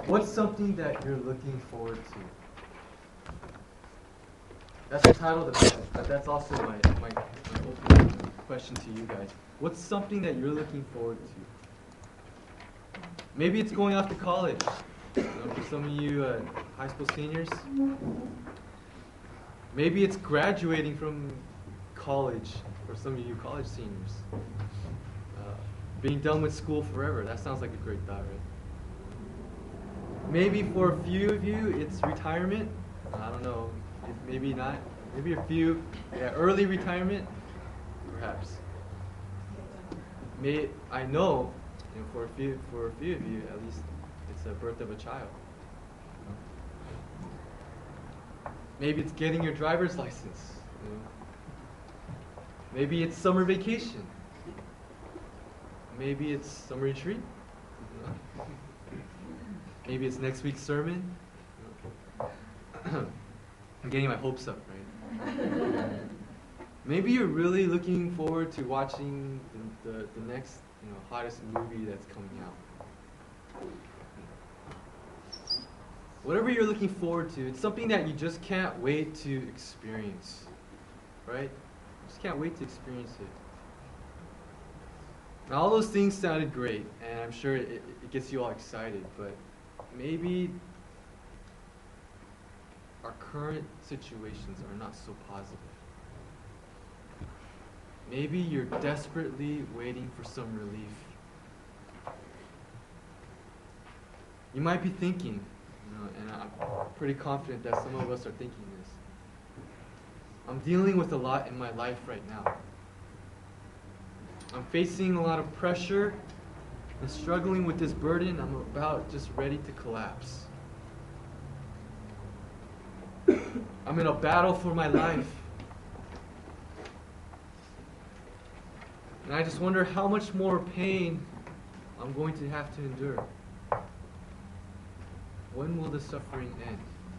What's something that you're looking forward to? That's the title of the message, but that's also my opening question to you guys. What's something that you're looking forward to? Maybe it's going off to college. For some of you high school seniors. Maybe it's graduating from college for some of you college seniors. Being done with school forever. That sounds like a great thought, right? Maybe for a few of you, it's retirement. I don't know. Maybe not. Maybe a few. Yeah, early retirement, perhaps. I know, for a few of you, at least, it's the birth of a child. Maybe it's getting your driver's license. Maybe it's summer vacation. Maybe it's summer retreat. Maybe it's next week's sermon. I'm getting my hopes up, right? Maybe you're really looking forward to watching the next hottest movie that's coming out. Whatever you're looking forward to, it's something that you just can't wait to experience, right? You just can't wait to experience it. Now, all those things sounded great, and I'm sure it gets you all excited, but maybe our current situations are not so positive. Maybe you're desperately waiting for some relief. You might be thinking, and I'm pretty confident that some of us are thinking this. I'm dealing with a lot in my life right now. I'm facing a lot of pressure and struggling with this burden. I'm about just ready to collapse. I'm in a battle for my life. And I just wonder how much more pain I'm going to have to endure. When will the suffering end?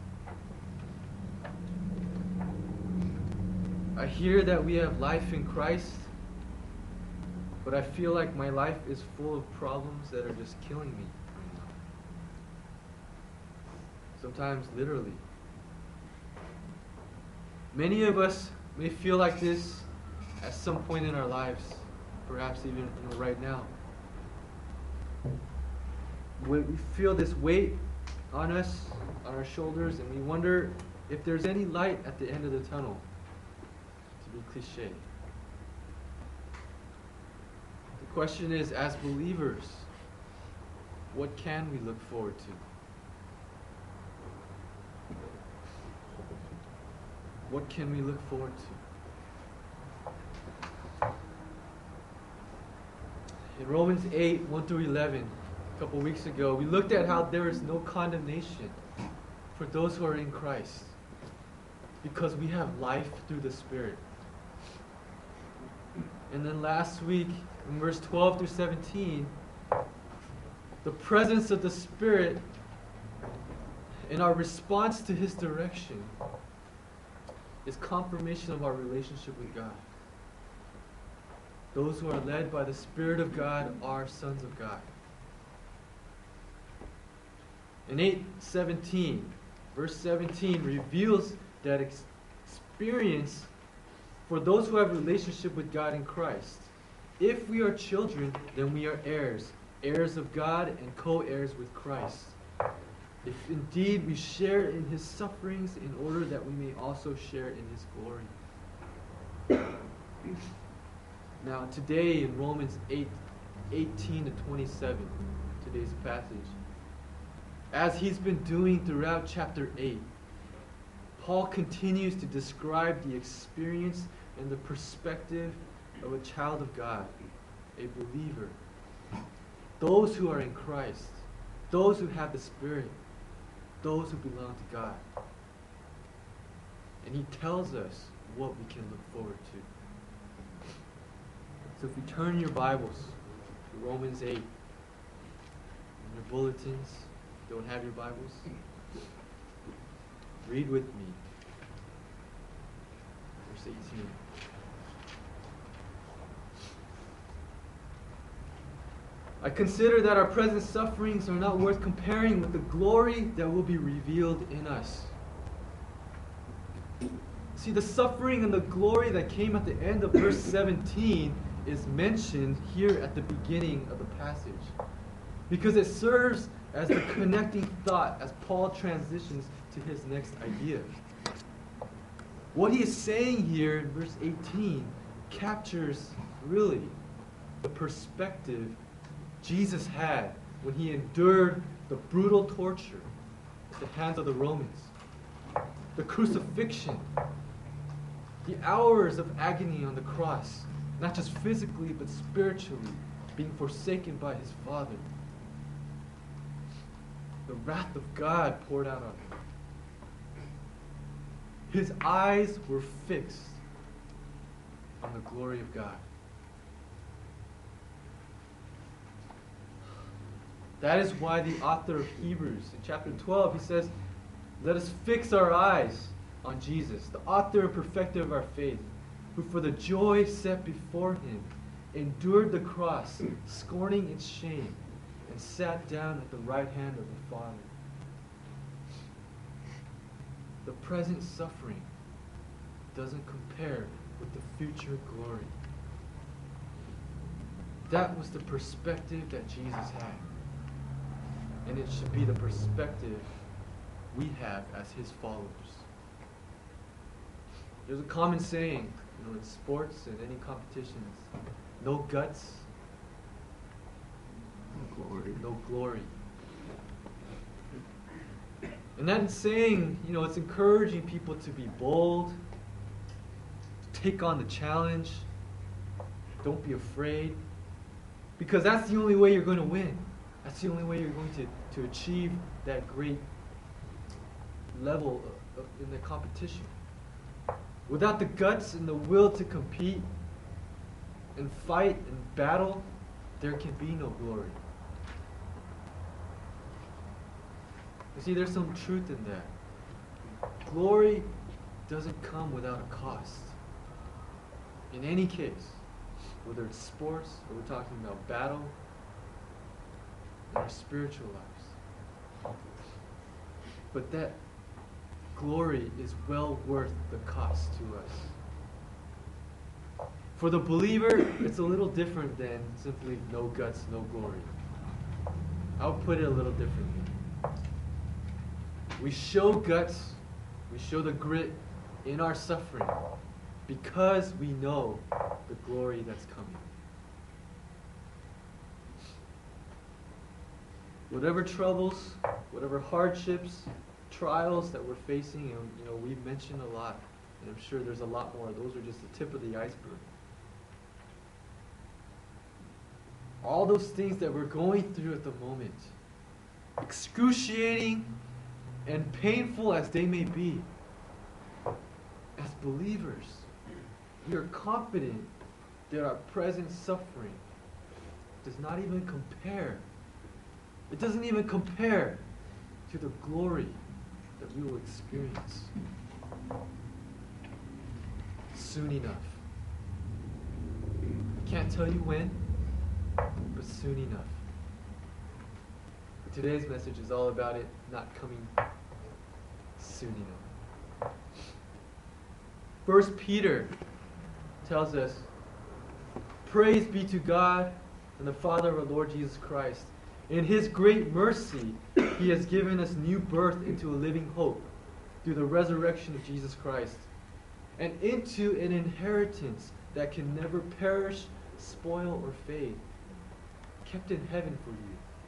I hear that we have life in Christ, but I feel like my life is full of problems that are just killing me right now. Sometimes literally. Many of us may feel like this at some point in our lives, perhaps even right now. We feel this weight on us, on our shoulders, and we wonder if there's any light at the end of the tunnel, to be cliche. The question is, as believers, what can we look forward to? What can we look forward to? In Romans 8, 1 through 11, a couple weeks ago, we looked at how there is no condemnation for those who are in Christ because we have life through the Spirit. And then last week, in verse 12 through 17, the presence of the Spirit in our response to His direction is confirmation of our relationship with God. Those who are led by the Spirit of God are sons of God. In 8:17, verse 17 reveals that experience for those who have a relationship with God in Christ. If we are children, then we are heirs, heirs of God and co-heirs with Christ. If indeed we share in His sufferings in order that we may also share in His glory. Now today in Romans 8:18 to 27, today's passage, as he's been doing throughout chapter 8, Paul continues to describe the experience and the perspective of a child of God, a believer, those who are in Christ, those who have the Spirit, those who belong to God. And he tells us what we can look forward to. So if you turn your Bibles to Romans 8, in your bulletins, don't have your Bibles, read with me. Verse 18. I consider that our present sufferings are not worth comparing with the glory that will be revealed in us. See, the suffering and the glory that came at the end of verse 17 is mentioned here at the beginning of the passage, because it serves as the connecting thought as Paul transitions to his next idea. What he is saying here in verse 18 captures really the perspective Jesus had when he endured the brutal torture at the hands of the Romans, the crucifixion, the hours of agony on the cross, not just physically but spiritually, being forsaken by his Father. The wrath of God poured out on him. His eyes were fixed on the glory of God. That is why the author of Hebrews in chapter 12, he says, let us fix our eyes on Jesus, the author and perfecter of our faith, who for the joy set before him endured the cross, scorning its shame, and sat down at the right hand of the Father. The present suffering doesn't compare with the future glory. That was the perspective that Jesus had. And it should be the perspective we have as his followers. There's a common saying, in sports and any competitions, no guts, no glory. No glory. And that saying, it's encouraging people to be bold, to take on the challenge, don't be afraid, because that's the only way you're going to win. That's the only way you're going to achieve that great level in the competition. Without the guts and the will to compete and fight and battle, there can be no glory. You see, there's some truth in that. Glory doesn't come without a cost. In any case, whether it's sports or we're talking about battle, in our spiritual lives. But that glory is well worth the cost to us. For the believer, it's a little different than simply no guts, no glory. I'll put it a little differently. We show guts, we show the grit in our suffering because we know the glory that's coming. Whatever troubles, whatever hardships, trials that we're facing, and we've mentioned a lot, and I'm sure there's a lot more. Those are just the tip of the iceberg. All those things that we're going through at the moment, excruciating and painful as they may be, as believers, we are confident that our present suffering does not even compare. It doesn't even compare to the glory that we will experience soon enough. I can't tell you when, but soon enough. Today's message is all about it not coming soon enough. 1 Peter tells us, praise be to God and the Father of our Lord Jesus Christ. In his great mercy, he has given us new birth into a living hope through the resurrection of Jesus Christ, and into an inheritance that can never perish, spoil, or fade, kept in heaven for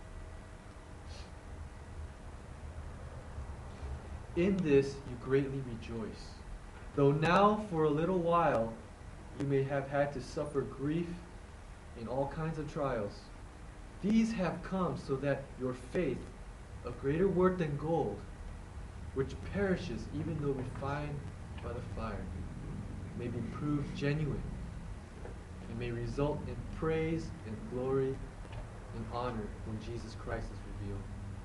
you. In this you greatly rejoice, though now for a little while you may have had to suffer grief in all kinds of trials. These have come so that your faith, of greater worth than gold, which perishes even though refined by the fire, may be proved genuine and may result in praise and glory and honor when Jesus Christ is revealed.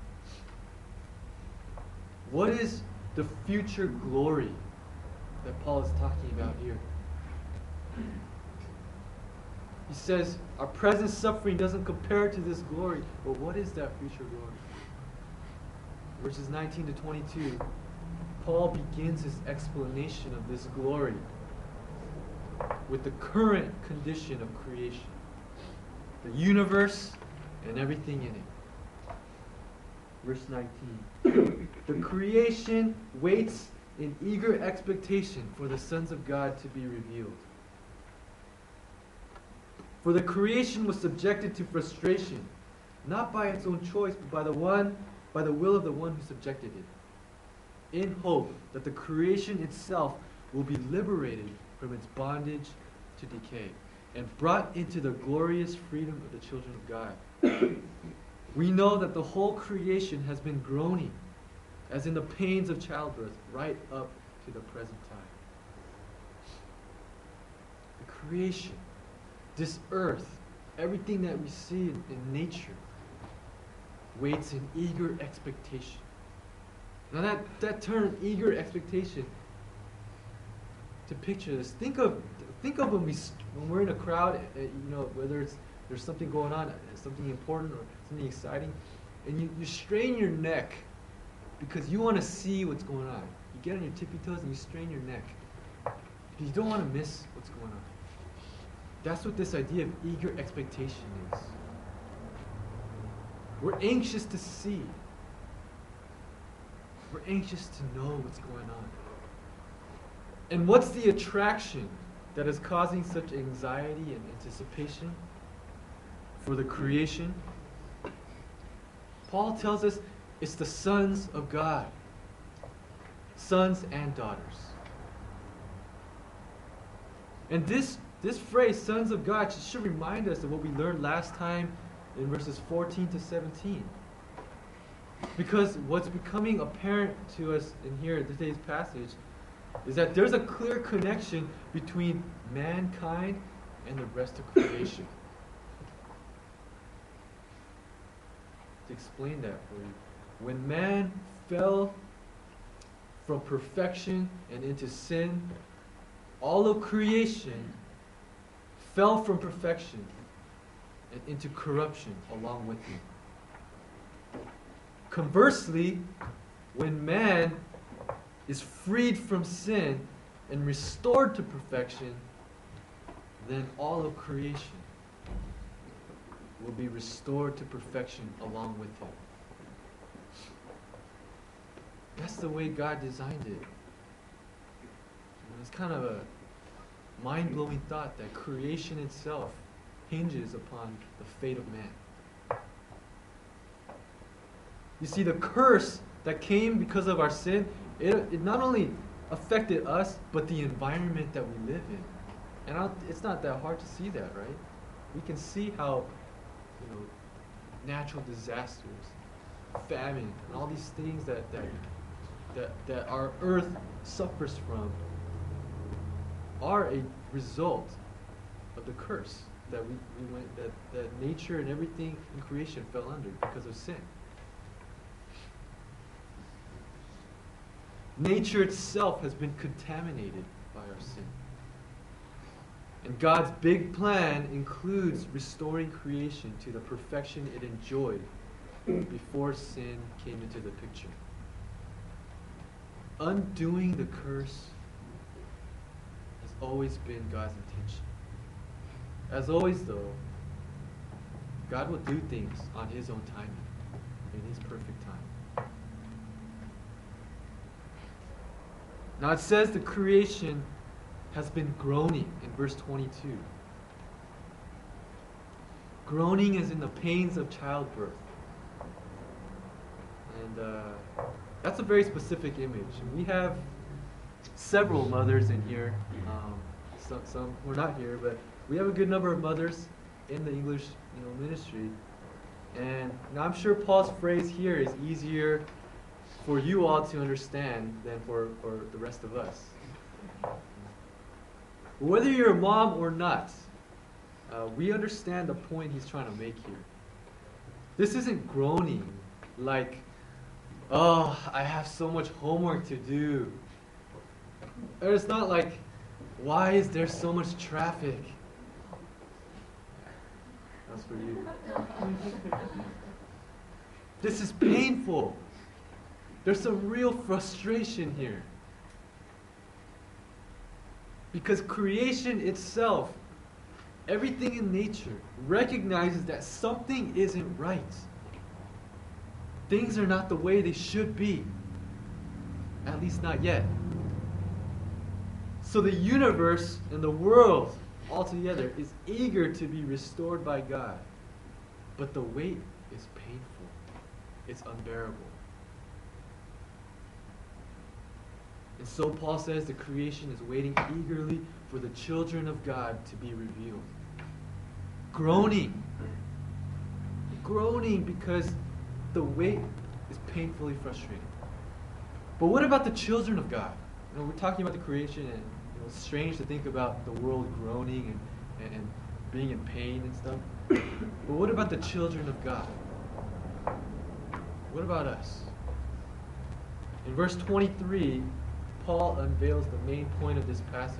What is the future glory that Paul is talking about here? He says, our present suffering doesn't compare to this glory. But what is that future glory? Verses 19 to 22, Paul begins his explanation of this glory with the current condition of creation, the universe and everything in it. Verse 19, the creation waits in eager expectation for the sons of God to be revealed. For the creation was subjected to frustration, not by its own choice, but by the will of the one who subjected it, in hope that the creation itself will be liberated from its bondage to decay and brought into the glorious freedom of the children of God. We know that the whole creation has been groaning, as in the pains of childbirth, right up to the present time. The creation, this earth, everything that we see in nature, waits in eager expectation. Now that term, eager expectation, to picture this, think of when we're in a crowd, whether there's something going on, something important or something exciting, and you strain your neck because you want to see what's going on. You get on your tippy toes and you strain your neck because you don't want to miss what's going on. That's what this idea of eager expectation is. We're anxious to see. We're anxious to know what's going on. And what's the attraction that is causing such anxiety and anticipation for the creation? Paul tells us it's the sons of God, sons and daughters. And this phrase, sons of God, should remind us of what we learned last time in verses 14 to 17. Because what's becoming apparent to us in here in today's passage is that there's a clear connection between mankind and the rest of creation. To explain that for you, when man fell from perfection and into sin, all of creation fell from perfection and into corruption along with him. Conversely, when man is freed from sin and restored to perfection, then all of creation will be restored to perfection along with him. That's the way God designed it. It's kind of a mind-blowing thought that creation itself hinges upon the fate of man. You see, the curse that came because of our sin, it not only affected us, but the environment that we live in. And it's not that hard to see that, right? We can see how, natural disasters, famine, and all these things that our earth suffers from are a result of the curse that that nature and everything in creation fell under because of sin. Nature itself has been contaminated by our sin. And God's big plan includes restoring creation to the perfection it enjoyed before sin came into the picture. Undoing the curse has always been God's intention. As always, though, God will do things on His own timing, in His perfect time. Now it says the creation has been groaning in verse 22. Groaning is in the pains of childbirth. And that's a very specific image. We have several mothers in here. Some we're not here, but we have a good number of mothers in the English ministry. And now I'm sure Paul's phrase here is easier for you all to understand than for the rest of us. Whether you're a mom or not, we understand the point he's trying to make here. This isn't groaning like, oh, I have so much homework to do. Or it's not like, why is there so much traffic? That's for you. This is painful. There's some real frustration here. Because creation itself, everything in nature, recognizes that something isn't right. Things are not the way they should be. At least not yet. So the universe and the world altogether is eager to be restored by God. But the wait is painful. It's unbearable. And so Paul says the creation is waiting eagerly for the children of God to be revealed. Groaning. Groaning because the wait is painfully frustrating. But what about the children of God? We're talking about the creation, and it's strange to think about the world groaning and being in pain and stuff. But what about the children of God? What about us? In verse 23, Paul unveils the main point of this passage.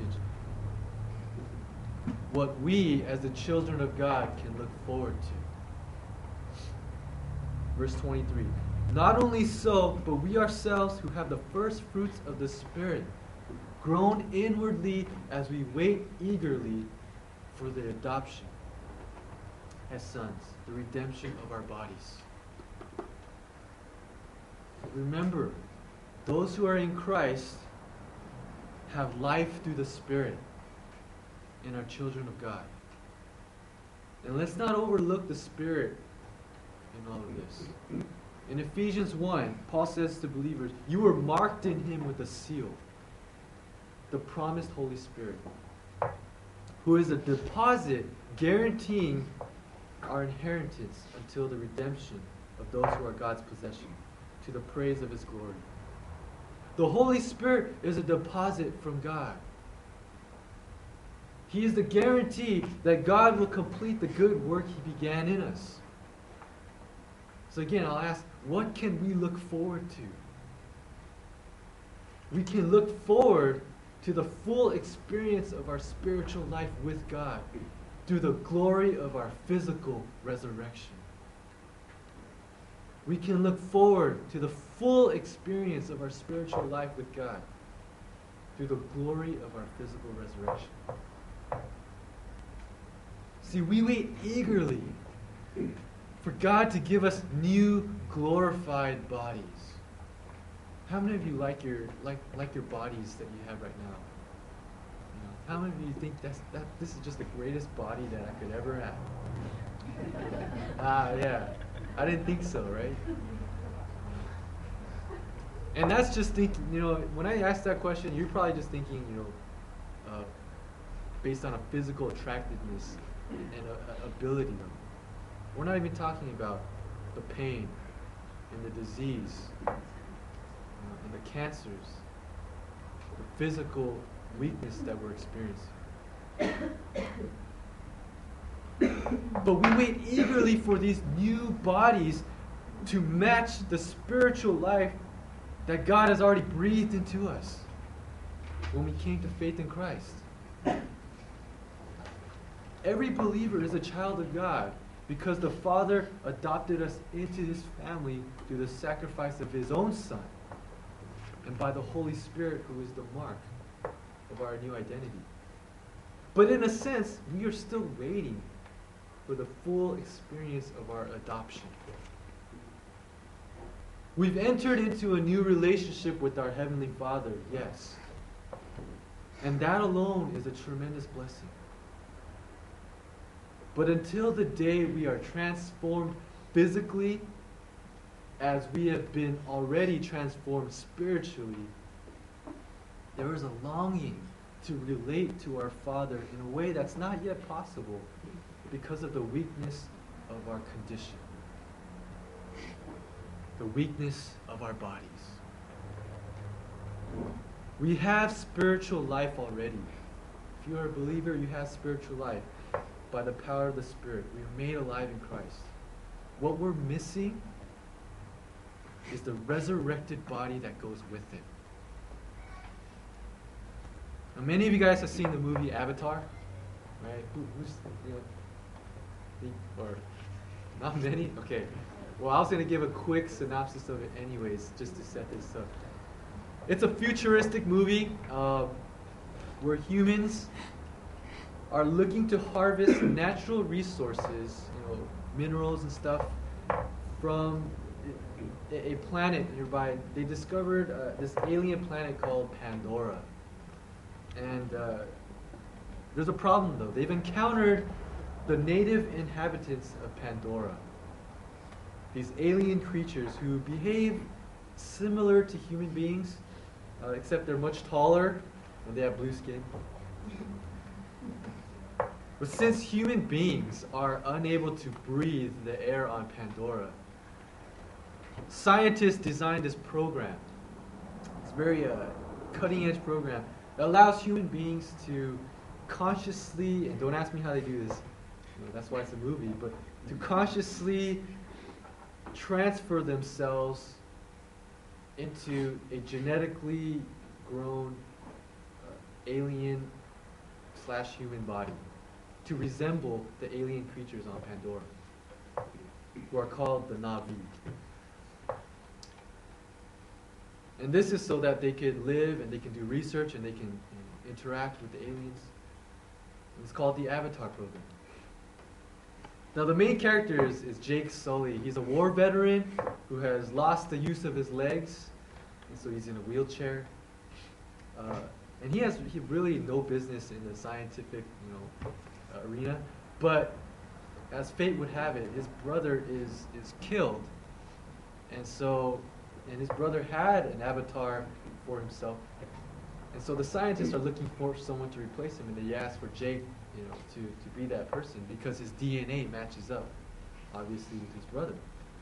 What we, as the children of God, can look forward to. Verse 23. Not only so, but we ourselves who have the first fruits of the Spirit, groan inwardly as we wait eagerly for the adoption as sons, the redemption of our bodies. Remember, those who are in Christ have life through the Spirit and are children of God. And let's not overlook the Spirit in all of this. In Ephesians 1, Paul says to believers, you were marked in him with a seal, the promised Holy Spirit, who is a deposit guaranteeing our inheritance until the redemption of those who are God's possession, to the praise of his glory. The Holy Spirit is a deposit from God. He is the guarantee that God will complete the good work he began in us. So again, I'll ask, what can we look forward to? We can look forward to the full experience of our spiritual life with God through the glory of our physical resurrection. We can look forward to the full experience of our spiritual life with God through the glory of our physical resurrection. See, we wait eagerly for God to give us new glorified bodies. How many of you like your bodies that you have right now? How many of you think this is just the greatest body that I could ever have? Yeah. I didn't think so, right? And that's just thinking, when I ask that question, you're probably just thinking, based on a physical attractiveness and ability. We're not even talking about the pain and the disease and the cancers, the physical weakness that we're experiencing. But we wait eagerly for these new bodies to match the spiritual life that God has already breathed into us when we came to faith in Christ. Every believer is a child of God because the Father adopted us into his family through the sacrifice of his own Son and by the Holy Spirit, who is the mark of our new identity. But in a sense, we are still waiting for the full experience of our adoption. We've entered into a new relationship with our Heavenly Father, yes. And that alone is a tremendous blessing. But until the day we are transformed physically, as we have been already transformed spiritually, there is a longing to relate to our Father in a way that's not yet possible because of the weakness of our condition, the weakness of our bodies. We have spiritual life already. If you are a believer, you have spiritual life. By the power of the Spirit, we are made alive in Christ. What we're missing is the resurrected body that goes with it. Now, many of you guys have seen the movie Avatar, right? or not many? Okay. Well, I was going to give a quick synopsis of it anyways, just to set this up. It's a futuristic movie where humans are looking to harvest natural resources, minerals and stuff, from a planet nearby. They discovered this alien planet called Pandora. And there's a problem, though. They've encountered the native inhabitants of Pandora, these alien creatures who behave similar to human beings, except they're much taller and they have blue skin. But since human beings are unable to breathe the air on Pandora, scientists designed this program. It's a very cutting-edge program that allows human beings to consciously, and don't ask me how they do this, that's why it's a movie, but to consciously transfer themselves into a genetically grown alien/human body to resemble the alien creatures on Pandora, who are called the Na'vi. And this is so that they could live and they can do research and they can interact with the aliens. And it's called the Avatar program. Now the main character is Jake Sully. He's a war veteran who has lost the use of his legs, and so he's in a wheelchair. And he has really no business in the scientific arena. But as fate would have it, his brother is killed. And his brother had an avatar for himself. And so the scientists are looking for someone to replace him, and they ask for Jake, to be that person because his DNA matches up, obviously, with his brother.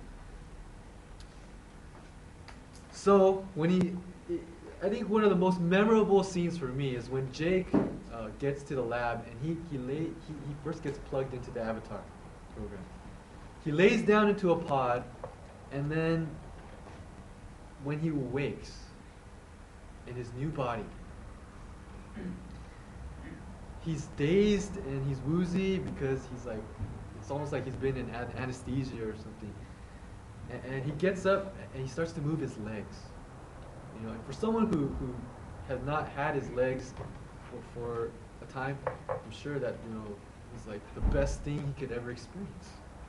So I think one of the most memorable scenes for me is when Jake gets to the lab and he first gets plugged into the Avatar program. He lays down into a pod, and then when he awakes in his new body, he's dazed and he's woozy because it's almost like he's been in anesthesia or something. And he gets up and he starts to move his legs. And for someone who has not had his legs for a time, I'm sure that it's like the best thing he could ever experience.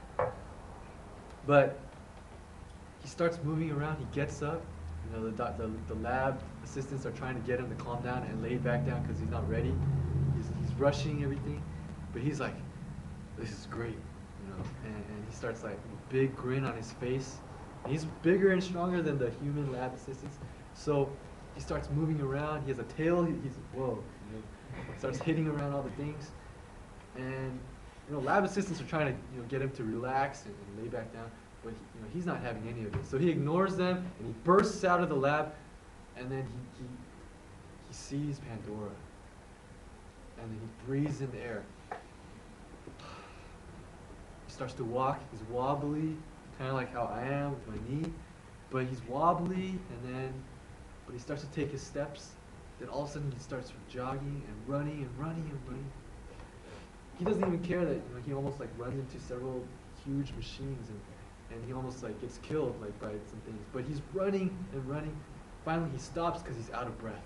But he starts moving around. He gets up. The lab assistants are trying to get him to calm down and lay back down because he's not ready. He's rushing everything, but he's like, "This is great," And he starts like a big grin on his face. And he's bigger and stronger than the human lab assistants, so he starts moving around. He has a tail. He's starts hitting around all the things, and lab assistants are trying to get him to relax and lay back down. But he's not having any of it. So he ignores them and he bursts out of the lab, and then he sees Pandora. And then he breathes in the air. He starts to walk. He's wobbly, kind of like how I am with my knee. But he's wobbly, but he starts to take his steps. Then all of a sudden he starts jogging and running and running and running. He doesn't even care that he almost like runs into several huge machines and he almost like gets killed by some things. But he's running and running. Finally he stops because he's out of breath.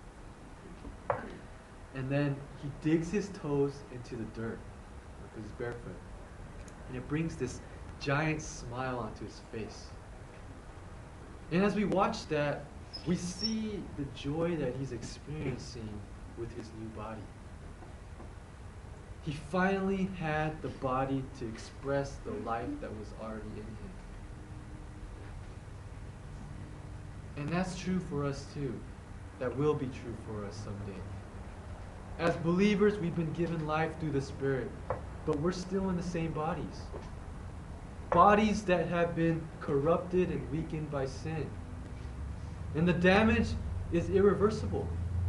And then he digs his toes into the dirt because he's barefoot. And it brings this giant smile onto his face. And as we watch that, we see the joy that he's experiencing with his new body. He finally had the body to express the life that was already in him. And that's true for us too. That will be true for us someday. As believers, we've been given life through the Spirit, but we're still in the same bodies. Bodies that have been corrupted and weakened by sin. And the damage is irreversible.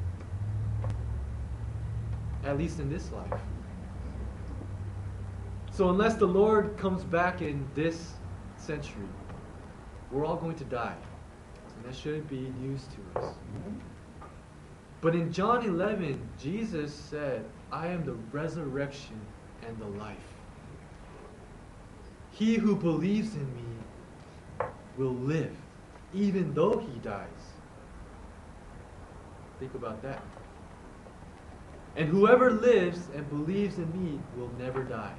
At least in this life. So unless the Lord comes back in this century, we're all going to die. And that shouldn't be news to us. But in John 11, Jesus said, "I am the resurrection and the life. He who believes in me will live, even though he dies. Think about that. And whoever lives and believes in me will never die.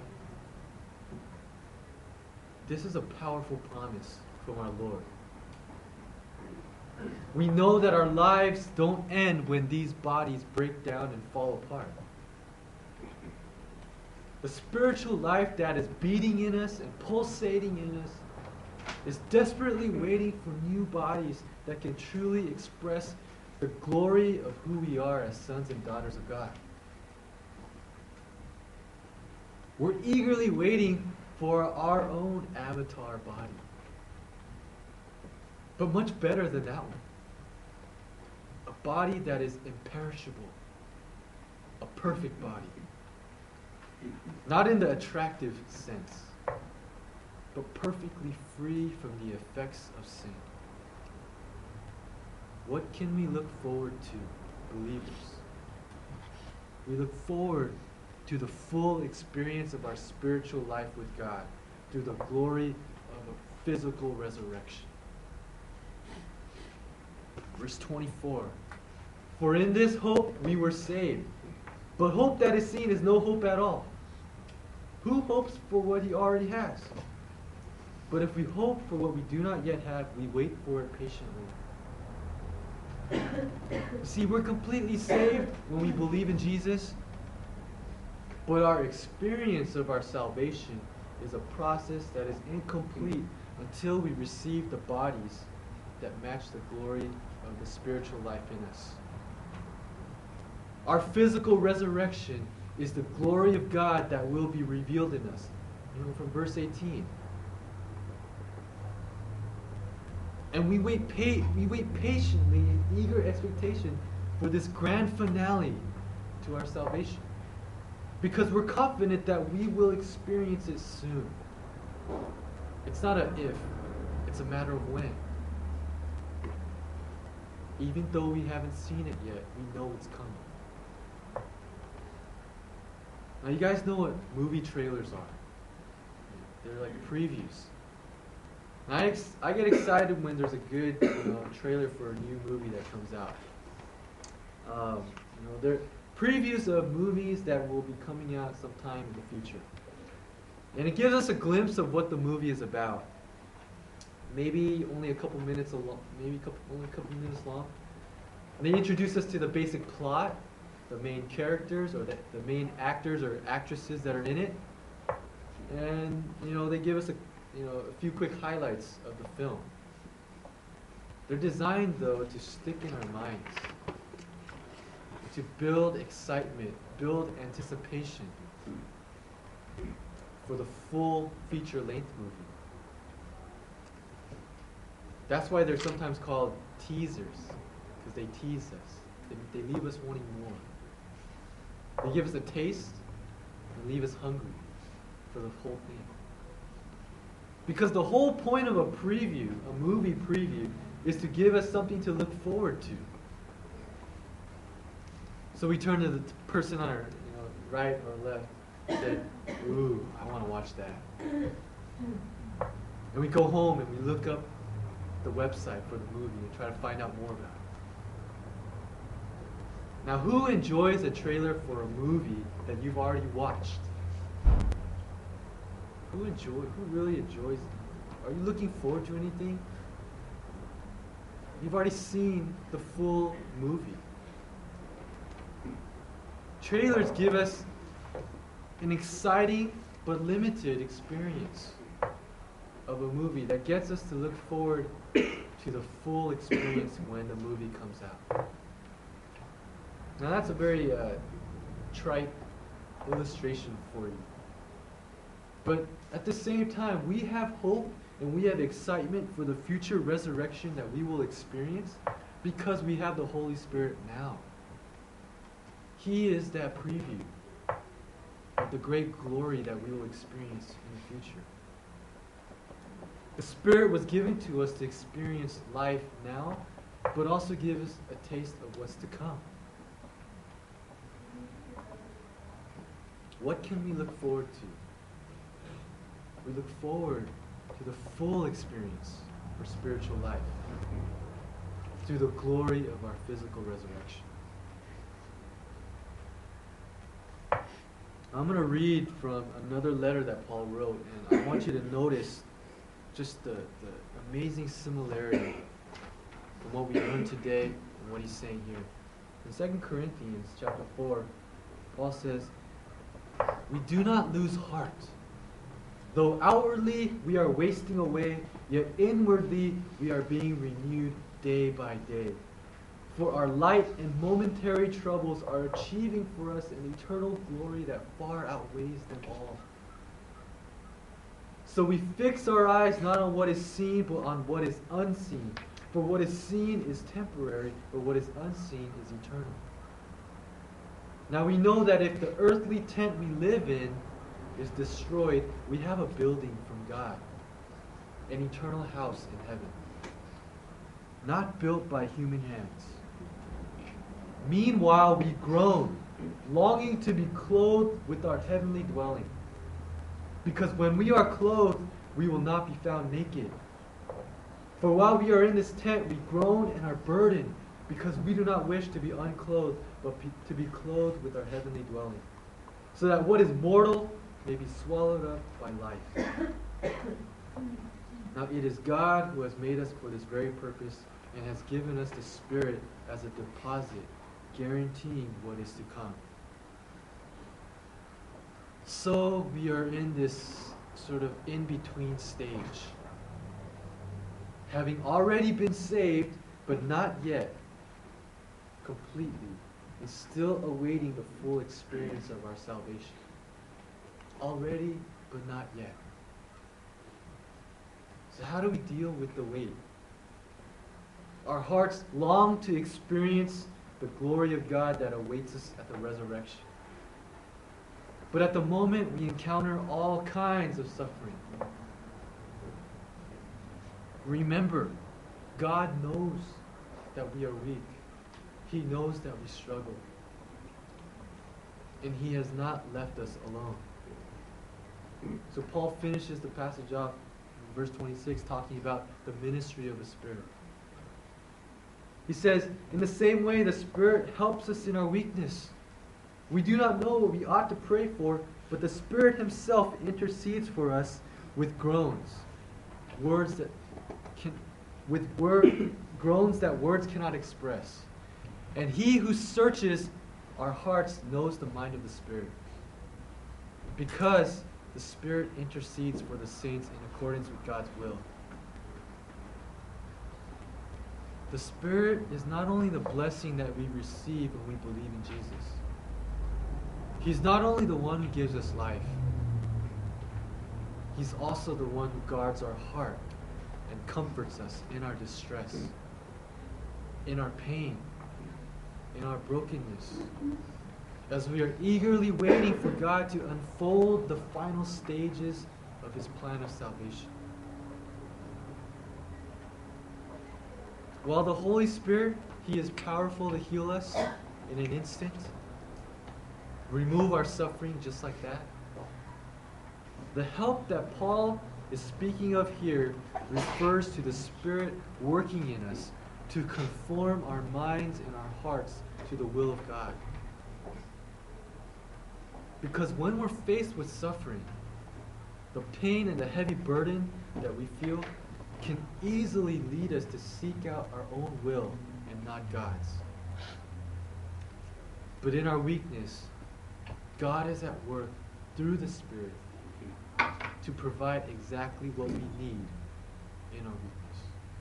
This is a powerful promise from our Lord. We know that our lives don't end when these bodies break down and fall apart. The spiritual life that is beating in us and pulsating in us is desperately waiting for new bodies that can truly express the glory of who we are as sons and daughters of God. We're eagerly waiting for our own avatar body. But much better than that one. A body that is imperishable. A perfect body. Not in the attractive sense, but perfectly free from the effects of sin. What can we look forward to, believers? We look forward to the full experience of our spiritual life with God through the glory of a physical resurrection. Verse 24. For in this hope we were saved. But hope that is seen is no hope at all. Who hopes for what he already has? But if we hope for what we do not yet have, we wait for it patiently. See, we're completely saved when we believe in Jesus, but our experience of our salvation is a process that is incomplete until we receive the bodies that match the glory of the spiritual life in us. Our physical resurrection is the glory of God that will be revealed in us. From verse 18. And we wait patiently in eager expectation for this grand finale to our salvation. Because we're confident that we will experience it soon. It's not a if, it's a matter of when. Even though we haven't seen it yet, we know it's coming. Now you guys know what movie trailers are. They're like previews. And I get excited when there's a good trailer for a new movie that comes out. They're previews of movies that will be coming out sometime in the future. And it gives us a glimpse of what the movie is about. Maybe only a couple minutes long. Only a couple minutes long. And they introduce us to the basic plot, the main characters, or the main actors or actresses that are in it. And they give us a few quick highlights of the film. They're designed, though, to stick in our minds, to build excitement, build anticipation for the full feature-length movie. That's why they're sometimes called teasers, because they tease us. They leave us wanting more. They give us a taste and leave us hungry for the whole thing. Because the whole point of a preview, a movie preview, is to give us something to look forward to. So we turn to the person on our right or left and say, ooh, I want to watch that. And we go home and we look up the website for the movie and try to find out more about it. Now, who enjoys a trailer for a movie that you've already watched? Who really enjoys it? Are you looking forward to anything? You've already seen the full movie. Trailers give us an exciting but limited experience of a movie that gets us to look forward to the full experience when the movie comes out. Now that's a very trite illustration for you. But at the same time, we have hope and we have excitement for the future resurrection that we will experience because we have the Holy Spirit now. He is that preview of the great glory that we will experience in the future. The Spirit was given to us to experience life now, but also give us a taste of what's to come. What can we look forward to? We look forward to the full experience for spiritual life through the glory of our physical resurrection. I'm going to read from another letter that Paul wrote, and I want you to notice just the amazing similarity from what we learned today and what he's saying here. In 2 Corinthians chapter 4, Paul says, "We do not lose heart. Though outwardly we are wasting away, yet inwardly we are being renewed day by day. For our light and momentary troubles are achieving for us an eternal glory that far outweighs them all. So we fix our eyes not on what is seen, but on what is unseen. For what is seen is temporary, but what is unseen is eternal. Now we know that if the earthly tent we live in is destroyed, we have a building from God, an eternal house in heaven, not built by human hands. Meanwhile, we groan, longing to be clothed with our heavenly dwelling. Because when we are clothed, we will not be found naked. For while we are in this tent, we groan and are burdened, because we do not wish to be unclothed, but to be clothed with our heavenly dwelling, so that what is mortal may be swallowed up by life. Now it is God who has made us for this very purpose, and has given us the Spirit as a deposit, guaranteeing what is to come. So we are in this sort of in-between stage, having already been saved, but not yet completely, and still awaiting the full experience of our salvation. Already, but not yet. So how do we deal with the wait? Our hearts long to experience the glory of God that awaits us at the resurrection. But at the moment, we encounter all kinds of suffering. Remember, God knows that we are weak. He knows that we struggle. And He has not left us alone. So Paul finishes the passage off in verse 26 talking about the ministry of the Spirit. He says, "In the same way, the Spirit helps us in our weakness. We do not know what we ought to pray for, but the Spirit Himself intercedes for us with groans, groans that words cannot express. And He who searches our hearts knows the mind of the Spirit, because the Spirit intercedes for the saints in accordance with God's will." The Spirit is not only the blessing that we receive when we believe in Jesus. He's not only the one who gives us life. He's also the one who guards our heart and comforts us in our distress, in our pain, in our brokenness, as we are eagerly waiting for God to unfold the final stages of His plan of salvation. While the Holy Spirit, He is powerful to heal us in an instant, remove our suffering just like that, the help that Paul is speaking of here refers to the Spirit working in us to conform our minds and our hearts to the will of God. Because when we're faced with suffering, the pain and the heavy burden that we feel can easily lead us to seek out our own will and not God's. But in our weakness, God is at work through the Spirit to provide exactly what we need in our weakness.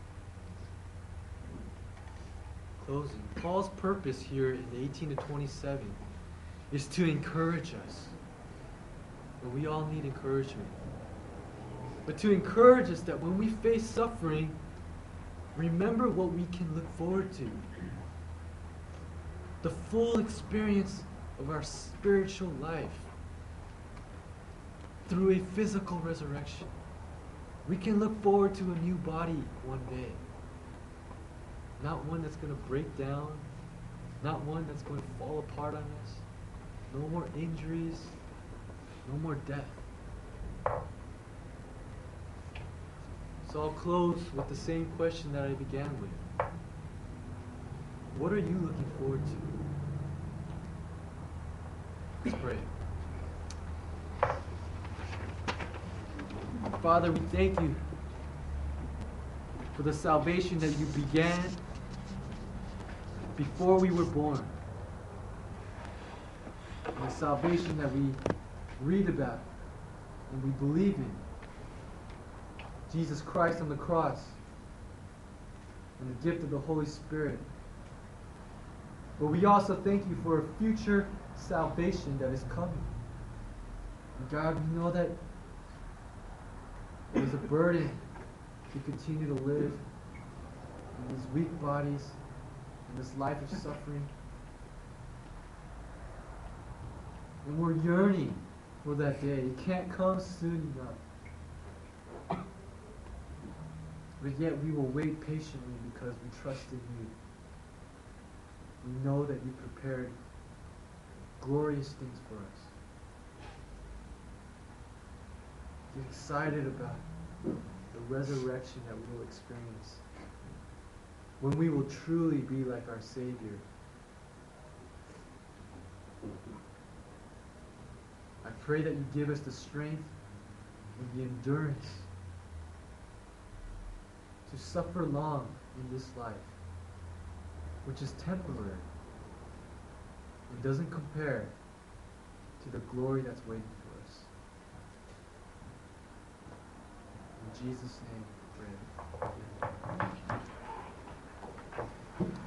Closing. Paul's purpose here in 18 to 27 is to encourage us. And we all need encouragement. But to encourage us that when we face suffering, remember what we can look forward to. The full experience of our spiritual life through a physical resurrection. We can look forward to a new body one day. Not one that's going to break down. Not one that's going to fall apart on us. No more injuries. No more death. So I'll close with the same question that I began with. What are you looking forward to? Let's pray. Father, we thank you for the salvation that you began before we were born. And the salvation that we read about and we believe in. Jesus Christ on the cross and the gift of the Holy Spirit. But we also thank you for a future salvation that is coming. And God, we know that it is a burden to continue to live in these weak bodies, in this life of suffering. And we're yearning for that day. It can't come soon enough. But yet we will wait patiently because we trust in you. We know that you prepared glorious things for us. Get excited about the resurrection that we will experience when we will truly be like our Savior. I pray that you give us the strength and the endurance to suffer long in this life, which is temporary and doesn't compare to the glory that's waiting for us. In Jesus' name we pray. Amen.